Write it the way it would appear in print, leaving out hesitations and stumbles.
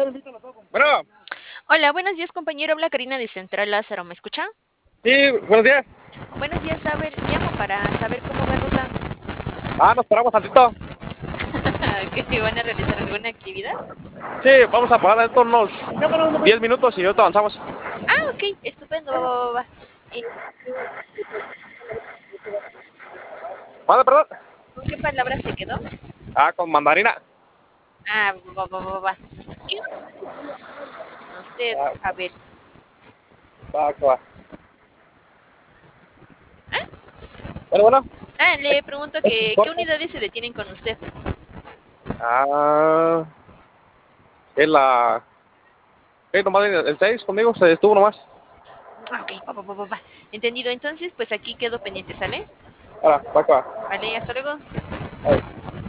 Bueno, Hola, buenos días, compañero. Habla Karina de Central Lázaro. ¿Me escucha? sí, buenos días. Buenos días, a ver, llamo para saber cómo va ruta. Nos paramos tantito. ¿Que van a realizar alguna actividad? Sí, vamos a parar dentro unos 10 minutos y ahorita avanzamos. Ah, ok, estupendo, va. Eh, ¿Manda, perdón? ¿Con qué palabra se quedó? Con mandarina. Ah, va. ¿Qué con usted? Ah, A ver. va. ¿Ah? Bueno. Le pregunto que qué unidades se detienen con usted. Ah, es la... nomás el 6 conmigo se estuvo nomás. Ah, ok, va. Entendido. Entonces, pues aquí quedo pendiente, ¿sale? Ahora, va. Vale, hasta luego. Ahí.